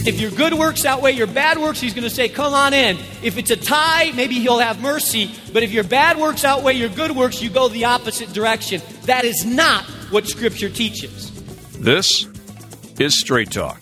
If your good works outweigh your bad works, he's going to say, come on in. If it's a tie, maybe he'll have mercy. But if your bad works outweigh your good works, you go the opposite direction. That is not what Scripture teaches. This is Straight Talk.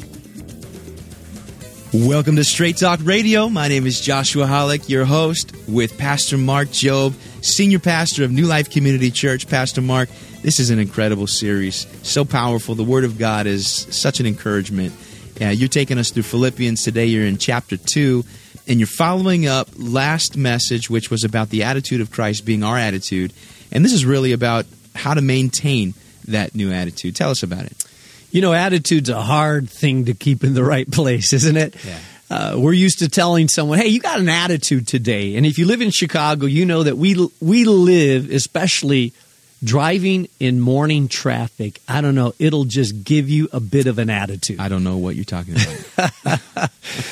Welcome to Straight Talk Radio. My name is Joshua Hollick, your host, with Pastor Mark Jobe, Senior Pastor of New Life Community Church. Pastor Mark, this is an incredible series, so powerful. The Word of God is such an encouragement. You're taking us through Philippians today. You're in chapter 2, and you're following up last message, which was about the attitude of Christ being our attitude. And this is really about how to maintain that new attitude. Tell us about it. You know, attitude's a hard thing to keep in the right place, isn't it? Yeah. We're used to telling someone, hey, you got an attitude today. And if you live in Chicago, you know that we live, especially driving in morning traffic, I don't know, it'll just give you a bit of an attitude. I don't know what you're talking about.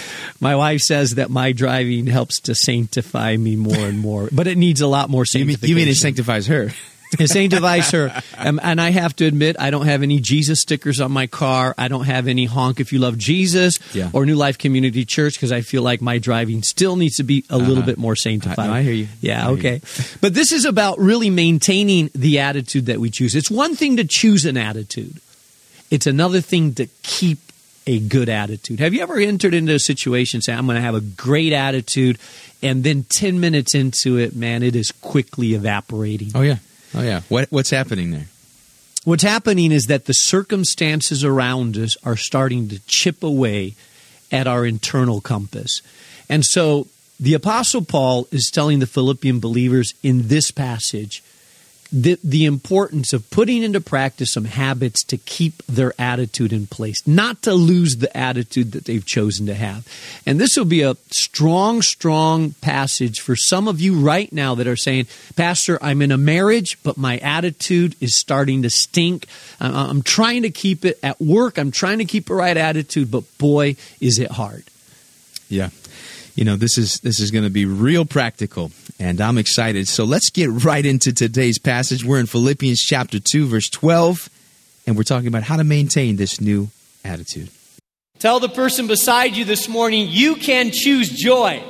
My wife says that my driving helps to sanctify me more and more, but it needs a lot more sanctification. You mean it sanctifies her? It sanctifies her. And I have to admit, I don't have any Jesus stickers on my car. I don't have any honk if you love Jesus or New Life Community Church, because I feel like my driving still needs to be a little bit more sanctified. I hear you. Yeah, I okay. hear you. But this is about really maintaining the attitude that we choose. It's one thing to choose an attitude. It's another thing to keep a good attitude. Have you ever entered into a situation saying, I'm going to have a great attitude, and then 10 minutes into it, man, it is quickly evaporating? Oh, yeah. What's happening there? What's happening is that the circumstances around us are starting to chip away at our internal compass. And so the Apostle Paul is telling the Philippian believers in this passage the importance of putting into practice some habits to keep their attitude in place, not to lose the attitude that they've chosen to have. And this will be a strong, strong passage for some of you right now that are saying, Pastor, I'm in a marriage, but my attitude is starting to stink. I'm trying to keep it at work. I'm trying to keep a right attitude, but boy, is it hard. Yeah. You know, this is going to be real practical, and I'm excited. So let's get right into today's passage. We're in Philippians chapter 2, verse 12, and we're talking about how to maintain this new attitude. Tell the person beside you this morning, you can choose joy.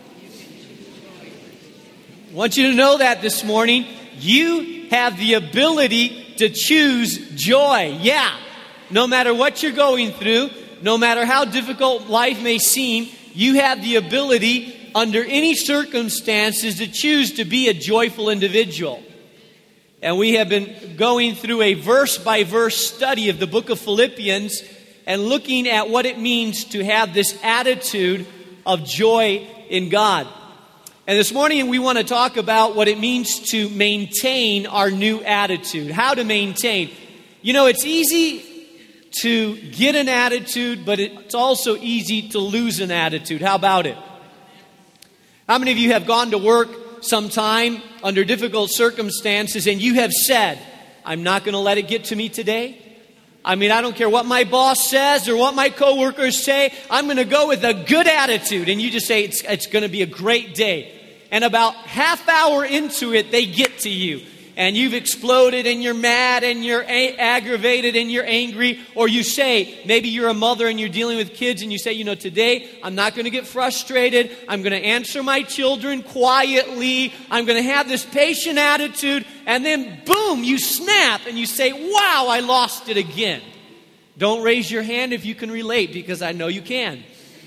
I want you to know that this morning. You have the ability to choose joy. Yeah, no matter what you're going through, no matter how difficult life may seem, you have the ability, under any circumstances, to choose to be a joyful individual. And we have been going through a verse-by-verse study of the book of Philippians and looking at what it means to have this attitude of joy in God. And this morning we want to talk about what it means to maintain our new attitude. How to maintain. You know, it's easy to get an attitude, but it's also easy to lose an attitude. How about it? How many of you have gone to work sometime under difficult circumstances and you have said, I'm not going to let it get to me today? I mean, I don't care what my boss says or what my coworkers say. I'm going to go with a good attitude. And you just say, it's going to be a great day. And about half hour into it, they get to you. And you've exploded and you're mad and you're aggravated and you're angry. Or you say, maybe you're a mother and you're dealing with kids and you say, you know, today I'm not going to get frustrated. I'm going to answer my children quietly. I'm going to have this patient attitude. And then boom, you snap and you say, wow, I lost it again. Don't raise your hand if you can relate, because I know you can.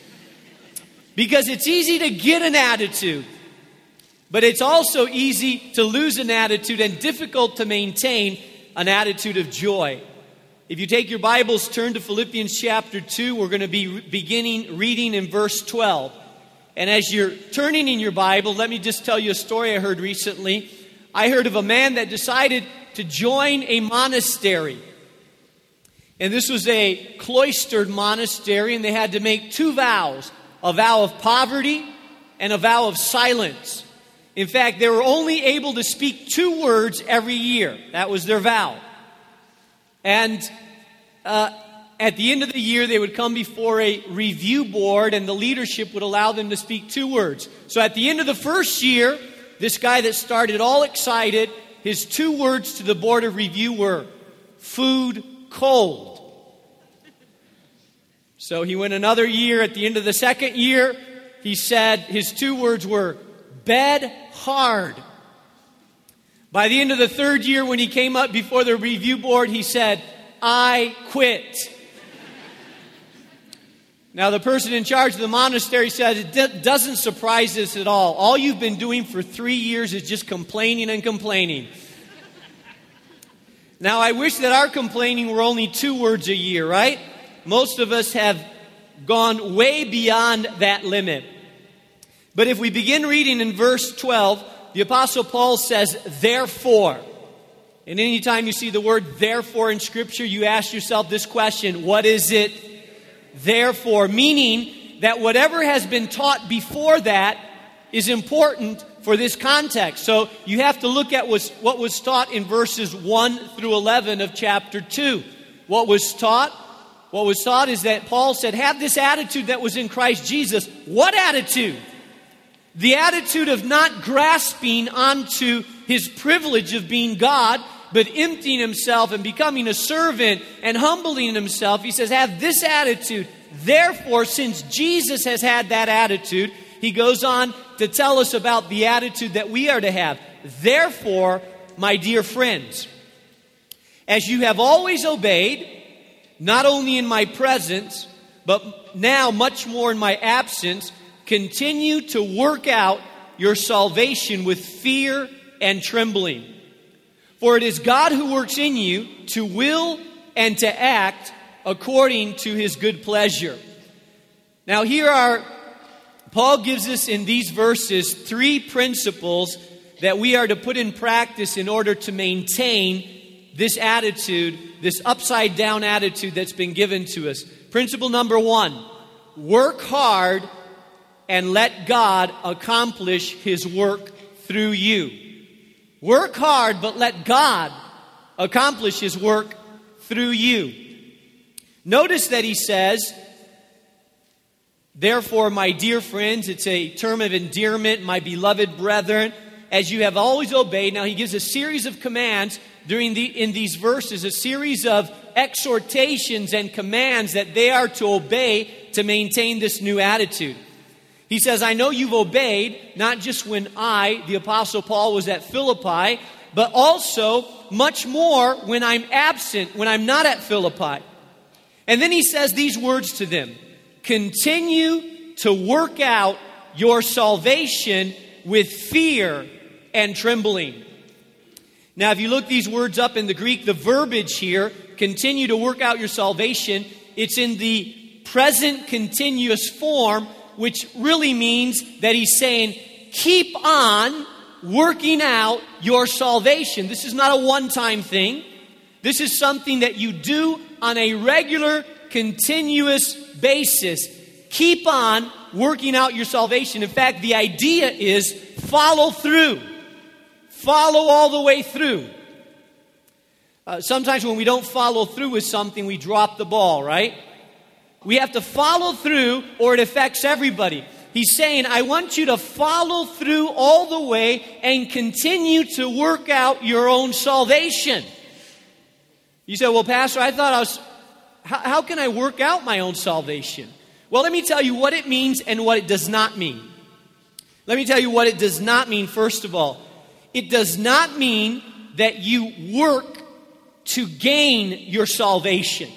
Because it's easy to get an attitude. But it's also easy to lose an attitude and difficult to maintain an attitude of joy. If you take your Bibles, turn to Philippians chapter 2. We're going to be beginning reading in verse 12. And as you're turning in your Bible, let me just tell you a story I heard recently. I heard of a man that decided to join a monastery. And this was a cloistered monastery, and they had to make two vows. A vow of poverty and a vow of silence. In fact, they were only able to speak 2 words every year. That was their vow. And at the end of the year, they would come before a review board, and the leadership would allow them to speak 2 words. So at the end of the first year, this guy that started all excited, his 2 words to the board of review were, food cold. So he went another year. At the end of the second year, he said, his 2 words were, bed hard. By the end of the third year, when he came up before the review board, he said, I quit. Now, the person in charge of the monastery said, it doesn't surprise us at all. All you've been doing for 3 years is just complaining and complaining. Now, I wish that our complaining were only 2 words a year, right? Most of us have gone way beyond that limit. But if we begin reading in verse 12, the Apostle Paul says, therefore. And anytime you see the word therefore in Scripture, you ask yourself this question, what is it? Therefore, meaning that whatever has been taught before that is important for this context. So you have to look at what was taught in verses 1 through 11 of chapter 2. What was taught? What was taught is that Paul said, have this attitude that was in Christ Jesus. What attitude? The attitude of not grasping onto his privilege of being God, but emptying himself and becoming a servant and humbling himself. He says, have this attitude. Therefore, since Jesus has had that attitude, he goes on to tell us about the attitude that we are to have. Therefore, my dear friends, as you have always obeyed, not only in my presence, but now much more in my absence, continue to work out your salvation with fear and trembling. For it is God who works in you to will and to act according to his good pleasure. Now Paul gives us in these verses 3 principles that we are to put in practice in order to maintain this attitude, this upside down attitude that's been given to us. Principle number 1, work hard and let God accomplish his work through you. Work hard, but let God accomplish his work through you. Notice that he says, therefore, my dear friends, it's a term of endearment, my beloved brethren, as you have always obeyed. Now, he gives a series of commands in these verses, a series of exhortations and commands that they are to obey to maintain this new attitude. He says, I know you've obeyed, not just when I, the Apostle Paul, was at Philippi, but also much more when I'm absent, when I'm not at Philippi. And then he says these words to them, continue to work out your salvation with fear and trembling. Now, if you look these words up in the Greek, the verbiage here, continue to work out your salvation, it's in the present continuous form, which really means that he's saying, keep on working out your salvation. This is not a one-time thing. This is something that you do on a regular, continuous basis. Keep on working out your salvation. In fact, the idea is follow through. Follow all the way through. Sometimes when we don't follow through with something, we drop the ball, right? We have to follow through or it affects everybody. He's saying, I want you to follow through all the way and continue to work out your own salvation. You say, well, Pastor, how can I work out my own salvation? Well, let me tell you what it means and what it does not mean. Let me tell you what it does not mean, first of all. It does not mean that you work to gain your salvation.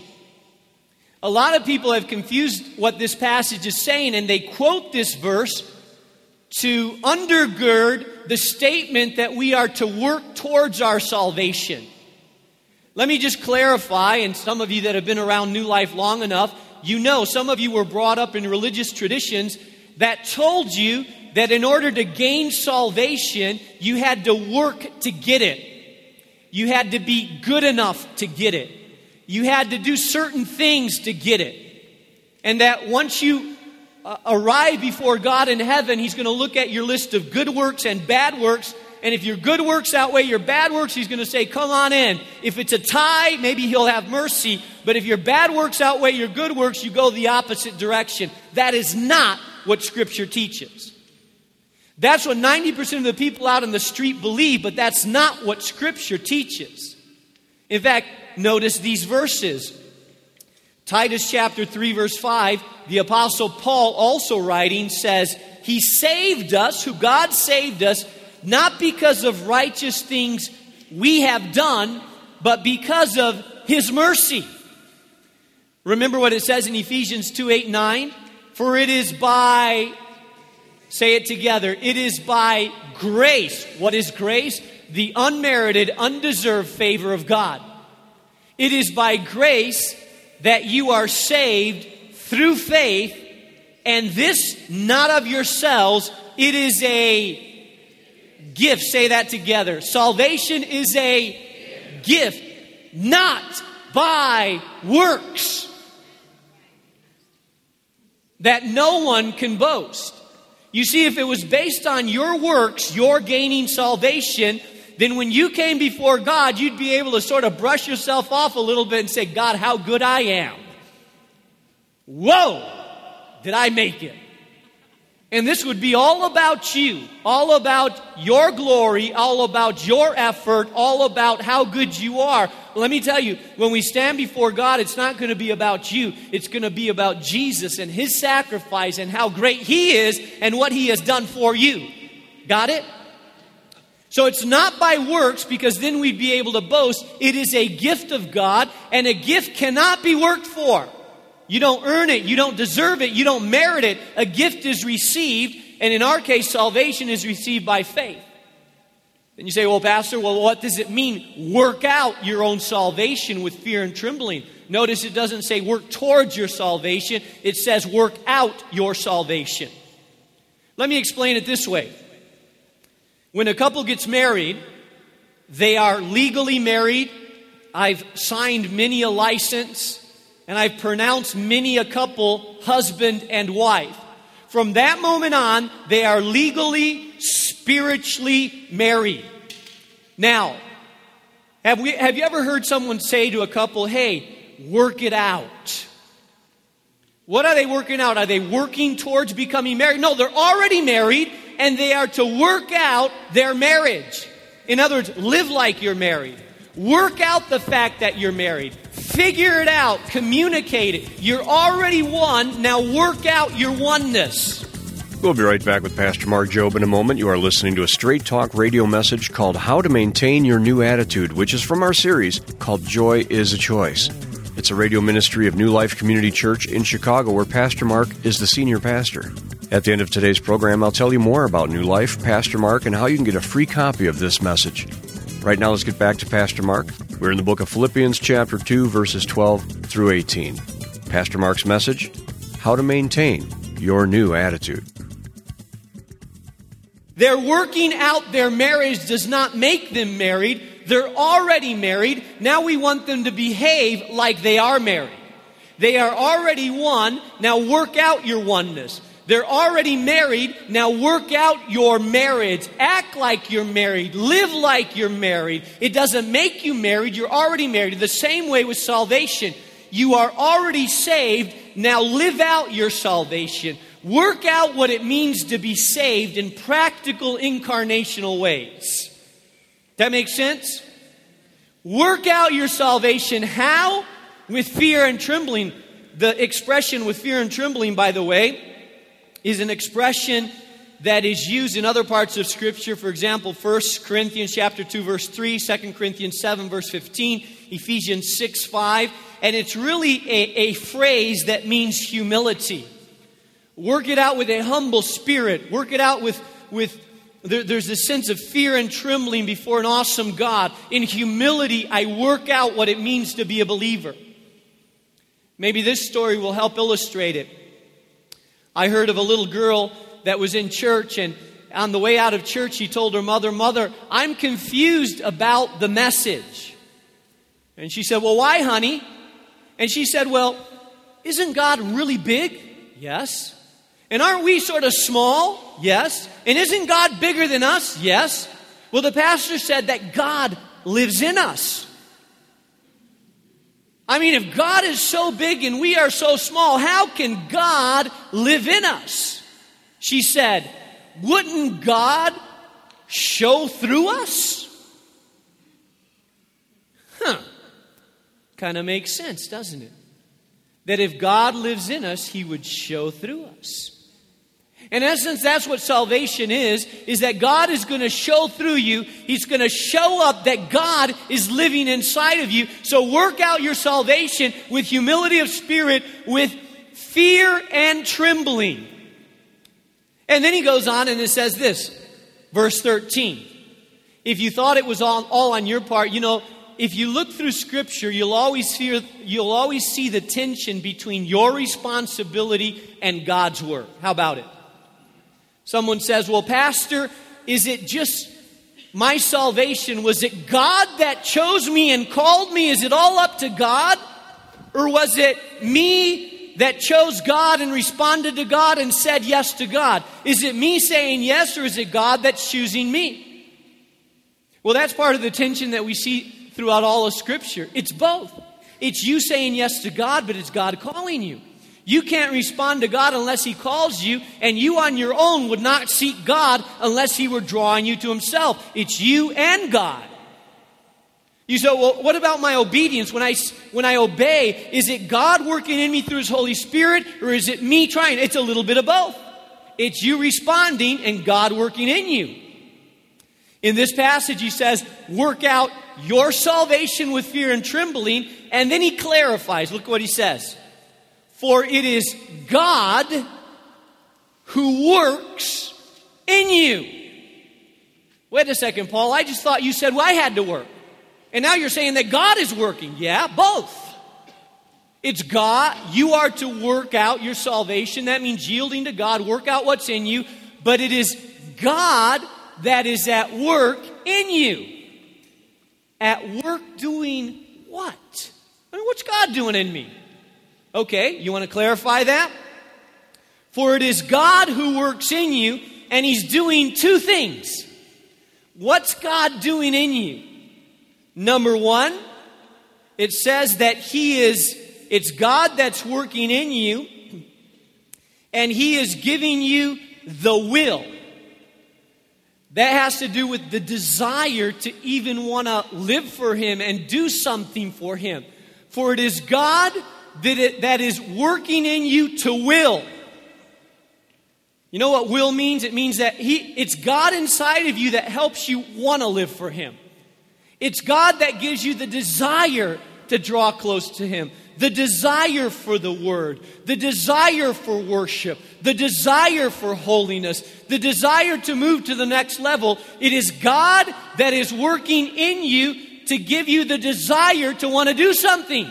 A lot of people have confused what this passage is saying, and they quote this verse to undergird the statement that we are to work towards our salvation. Let me just clarify, and some of you that have been around New Life long enough, you know, some of you were brought up in religious traditions that told you that in order to gain salvation, you had to work to get it. You had to be good enough to get it. You had to do certain things to get it. And that once you arrive before God in heaven, He's going to look at your list of good works and bad works. And if your good works outweigh your bad works, He's going to say, come on in. If it's a tie, maybe He'll have mercy. But if your bad works outweigh your good works, you go the opposite direction. That is not what Scripture teaches. That's what 90% of the people out on the street believe, but that's not what Scripture teaches. In fact, notice these verses. Titus chapter 3, verse 5, the Apostle Paul, also writing, says, He saved us, who God saved us, not because of righteous things we have done, but because of His mercy. Remember what it says in Ephesians 2, 8, 9? For it is by, say it together, it is by grace. What is grace? The unmerited, undeserved favor of God. It is by grace that you are saved through faith, and this not of yourselves, it is a gift. Say that together. Salvation is a gift, not by works, that no one can boast. You see, if it was based on your works, your gaining salvation, then when you came before God, you'd be able to sort of brush yourself off a little bit and say, God, how good I am. Whoa, did I make it? And this would be all about you, all about your glory, all about your effort, all about how good you are. Well, let me tell you, when we stand before God, it's not going to be about you. It's going to be about Jesus and His sacrifice and how great He is and what He has done for you. Got it? So it's not by works, because then we'd be able to boast. It is a gift of God, and a gift cannot be worked for. You don't earn it. You don't deserve it. You don't merit it. A gift is received, and in our case, salvation is received by faith. And you say, well, Pastor, what does it mean? Work out your own salvation with fear and trembling. Notice it doesn't say work towards your salvation. It says work out your salvation. Let me explain it this way. When a couple gets married, they are legally married. I've signed many a license, and I've pronounced many a couple husband and wife. From that moment on, they are legally, spiritually married. Now, have you ever heard someone say to a couple, hey, work it out? What are they working out? Are they working towards becoming married? No, they're already married, and they are to work out their marriage. In other words, live like you're married. Work out the fact that you're married. Figure it out. Communicate it. You're already one. Now work out your oneness. We'll be right back with Pastor Mark Jobe in a moment. You are listening to a Straight Talk radio message called How to Maintain Your New Attitude, which is from our series called Joy is a Choice. It's a radio ministry of New Life Community Church in Chicago, where Pastor Mark is the senior pastor. At the end of today's program, I'll tell you more about New Life, Pastor Mark, and how you can get a free copy of this message. Right now, let's get back to Pastor Mark. We're in the book of Philippians chapter 2, verses 12 through 18. Pastor Mark's message, How to Maintain Your New Attitude. Their working out their marriage does not make them married. They're already married. Now we want them to behave like they are married. They are already one. Now work out your oneness. They're already married. Now work out your marriage. Act like you're married. Live like you're married. It doesn't make you married. You're already married. The same way with salvation. You are already saved. Now live out your salvation. Work out what it means to be saved in practical incarnational ways. That makes sense? Work out your salvation. How? With fear and trembling. The expression with fear and trembling, by the way, is an expression that is used in other parts of Scripture. For example, 1 Corinthians chapter 2, verse 3, 2 Corinthians 7, verse 15, Ephesians 6, 5. And it's really a phrase that means humility. Work it out with a humble spirit. Work it out there's a sense of fear and trembling before an awesome God. In humility, I work out what it means to be a believer. Maybe this story will help illustrate it. I heard of a little girl that was in church, and on the way out of church, she told her mother, "Mother, I'm confused about the message." And she said, "Well, why, honey?" And she said, "Well, isn't God really big?" "Yes." "And aren't we sort of small?" "Yes." "And isn't God bigger than us?" "Yes." "Well, the pastor said that God lives in us." I mean, if God is so big and we are so small, how can God live in us? She said, "Wouldn't God show through us?" Kind of makes sense, doesn't it? that if God lives in us, He would show through us. In essence, that's what salvation is that God is going to show through you. He's going to show up that God is living inside of you. So work out your salvation with humility of spirit, with fear and trembling. And then he goes on and it says this, verse 13. If you thought it was all on your part, if you look through Scripture, you'll always see the tension between your responsibility and God's Word. How about it? Someone says, well, Pastor, is it just my salvation? Was it God that chose me and called me? Is it all up to God? Or was it me that chose God and responded to God and said yes to God? Is it me saying yes, or is it God that's choosing me? Well, that's part of the tension that we see throughout all of Scripture. It's both. It's you saying yes to God, but it's God calling you. You can't respond to God unless He calls you, and you on your own would not seek God unless He were drawing you to Himself. It's you and God. You say, well, what about my obedience? When I obey, is it God working in me through His Holy Spirit, or is it me trying? It's a little bit of both. It's you responding and God working in you. In this passage, he says, work out your salvation with fear and trembling, and then he clarifies. Look what he says. For it is God who works in you. Wait a second, Paul. I just thought you said, well, I had to work. And now you're saying that God is working. Yeah, both. It's God. You are to work out your salvation. That means yielding to God, work out what's in you. But it is God that is at work in you. At work doing what? I mean, what's God doing in me? Okay, you want to clarify that? For it is God who works in you, and He's doing two things. What's God doing in you? Number one, it says that it's God that's working in you, and He is giving you the will. That has to do with the desire to even want to live for Him and do something for Him. For it is God that is working in you to will. You know what will means? It means that it's God inside of you that helps you want to live for Him. It's God that gives you the desire to draw close to Him, the desire for the Word, the desire for worship, the desire for holiness, the desire to move to the next level. It is God that is working in you to give you the desire to want to do something.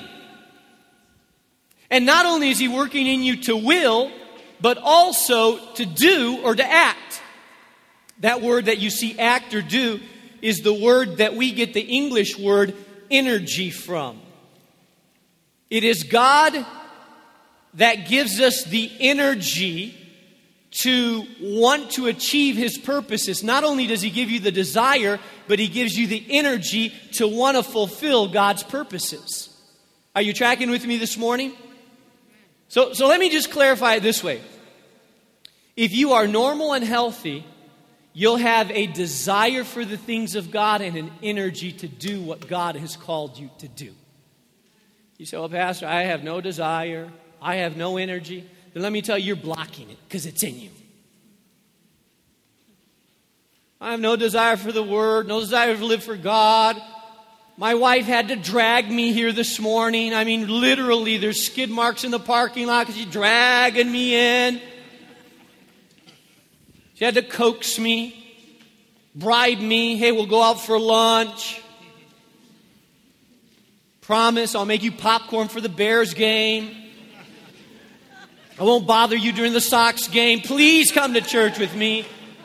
And not only is He working in you to will, but also to do or to act. That word that you see, act or do, is the word that we get the English word energy from. It is God that gives us the energy to want to achieve His purposes. Not only does He give you the desire, but He gives you the energy to want to fulfill God's purposes. Are you tracking with me this morning? So let me just clarify it this way. If you are normal and healthy, you'll have a desire for the things of God and an energy to do what God has called you to do. You say, well, Pastor, I have no desire. I have no energy. Then let me tell you, you're blocking it because it's in you. I have no desire for the Word, no desire to live for God. My wife had to drag me here this morning. I mean, literally, there's skid marks in the parking lot because she's dragging me in. She had to coax me, bribe me. Hey, we'll go out for lunch. Promise I'll make you popcorn for the Bears game. I won't bother you during the Sox game. Please come to church with me.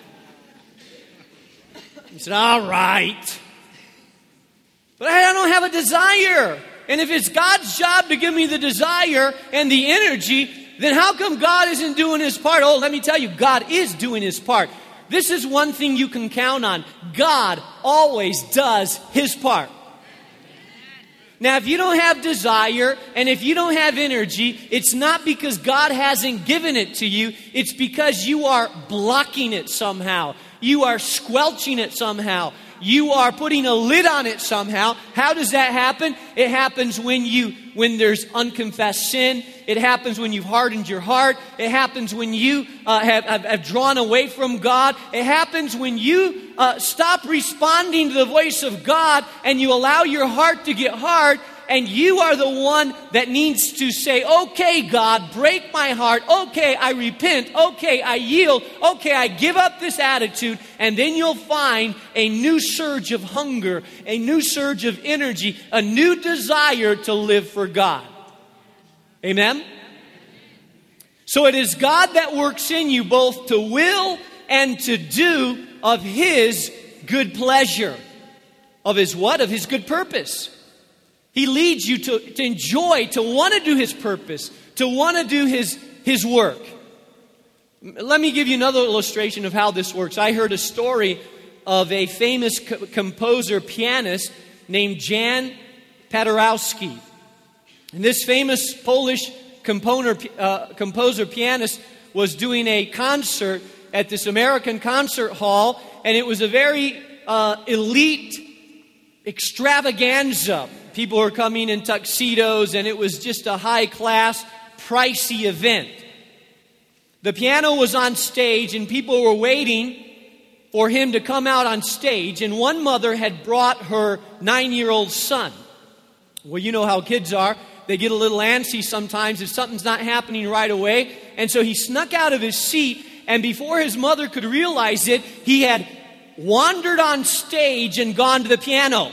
He said, all right. But I don't have a desire. And if it's God's job to give me the desire and the energy, then how come God isn't doing His part? Oh, let me tell you, God is doing His part. This is one thing you can count on. God always does His part. Now, if you don't have desire and if you don't have energy, it's not because God hasn't given it to you. It's because you are blocking it somehow. You are squelching it somehow. you are putting a lid on it somehow. How does that happen? It happens when there's unconfessed sin. It happens when you've hardened your heart. It happens when you have drawn away from God. It happens when you stop responding to the voice of God and you allow your heart to get hard. And you are the one that needs to say, okay, God, break my heart. Okay, I repent. Okay, I yield. Okay, I give up this attitude. And then you'll find a new surge of hunger, a new surge of energy, a new desire to live for God. Amen? So it is God that works in you both to will and to do of His good pleasure. Of His what? Of His good purpose. He leads you to enjoy, to want to do His purpose, to want to do His work. Let me give you another illustration of how this works. I heard a story of a famous composer, pianist named Jan Paderewski. And this famous Polish composer, pianist was doing a concert at this American concert hall, and it was a very elite extravaganza. People were coming in tuxedos, and it was just a high-class, pricey event. The piano was on stage, and people were waiting for him to come out on stage, and one mother had brought her 9-year-old son. Well, you know how kids are. They get a little antsy sometimes if something's not happening right away. And so he snuck out of his seat, and before his mother could realize it, he had wandered on stage and gone to the piano.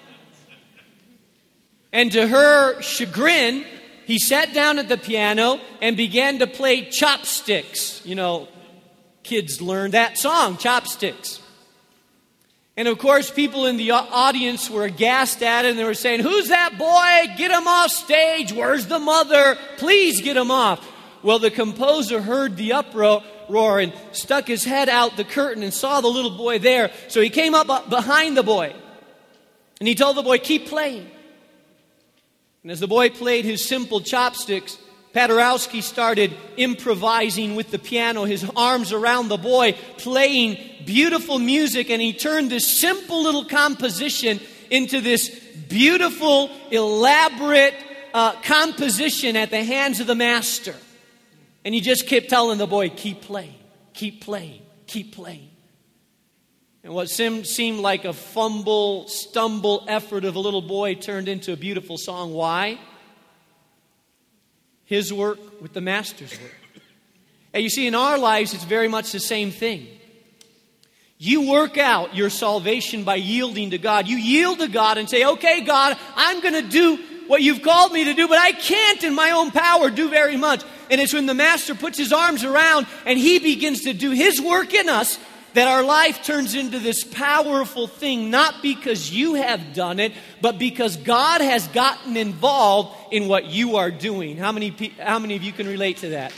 And to her chagrin, he sat down at the piano and began to play Chopsticks. You know, kids learn that song, Chopsticks. And of course, people in the audience were aghast at it, and they were saying, "Who's that boy? Get him off stage. Where's the mother? Please get him off." Well, the composer heard the uproar and stuck his head out the curtain and saw the little boy there. So he came up behind the boy, and he told the boy, "Keep playing." And as the boy played his simple chopsticks, Paderewski started improvising with the piano, his arms around the boy, playing beautiful music, and he turned this simple little composition into this beautiful, elaborate composition at the hands of the master. And he just kept telling the boy, "Keep playing, keep playing, keep playing." And what seemed like a stumble effort of a little boy turned into a beautiful song. Why? His work with the master's work. And you see, in our lives, it's very much the same thing. You work out your salvation by yielding to God. You yield to God and say, "Okay, God, I'm going to do what you've called me to do, but I can't in my own power do very much." And it's when the master puts his arms around and he begins to do his work in us that our life turns into this powerful thing, not because you have done it, but because God has gotten involved in what you are doing. How many of you can relate to that?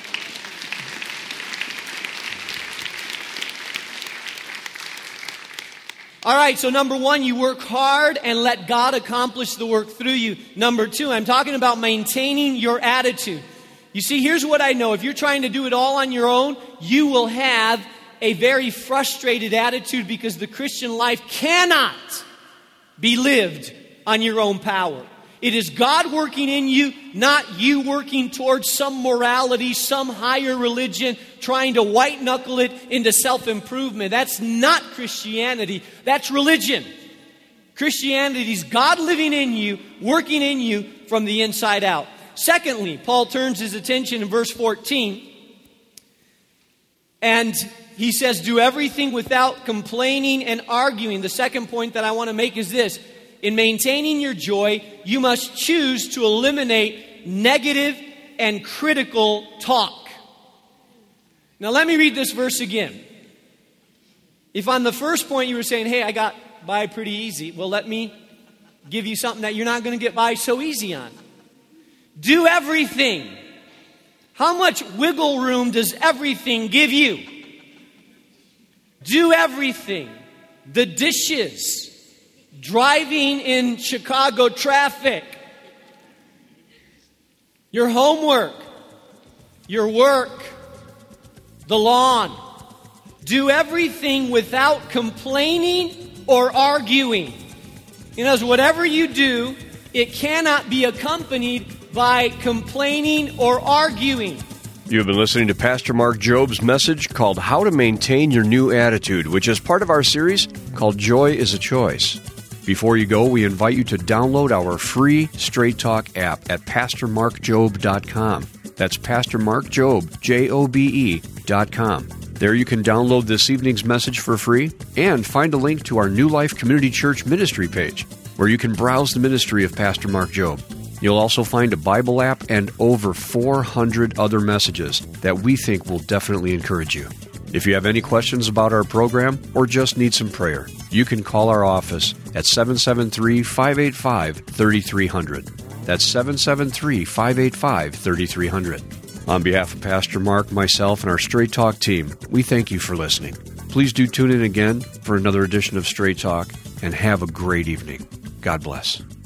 All right, so number one, you work hard and let God accomplish the work through you. Number two, I'm talking about maintaining your attitude. You see, here's what I know. If you're trying to do it all on your own, you will have a very frustrated attitude, because the Christian life cannot be lived on your own power. It is God working in you, not you working towards some morality, some higher religion, trying to white knuckle it into self-improvement. That's not Christianity. That's religion. Christianity is God living in you, working in you from the inside out. Secondly, Paul turns his attention in verse 14, and he says, "Do everything without complaining and arguing." The second point that I want to make is this: in maintaining your joy, you must choose to eliminate negative and critical talk. Now let me read this verse again. If on the first point you were saying, "Hey, I got by pretty easy," well, let me give you something that you're not going to get by so easy on. Do everything. How much wiggle room does everything give you? Do everything. The dishes, driving in Chicago traffic, your homework, your work, the lawn. Do everything without complaining or arguing. You know, whatever you do, it cannot be accompanied by complaining or arguing. You have been listening to Pastor Mark Job's message called How to Maintain Your New Attitude, which is part of our series called Joy is a Choice. Before you go, we invite you to download our free Straight Talk app at PastorMarkJob.com. That's PastorMarkJob, Jobe.com. There you can download this evening's message for free and find a link to our New Life Community Church ministry page, where you can browse the ministry of Pastor Mark Job. You'll also find a Bible app and over 400 other messages that we think will definitely encourage you. If you have any questions about our program or just need some prayer, you can call our office at 773-585-3300. That's 773-585-3300. On behalf of Pastor Mark, myself, and our Straight Talk team, we thank you for listening. Please do tune in again for another edition of Straight Talk, and have a great evening. God bless.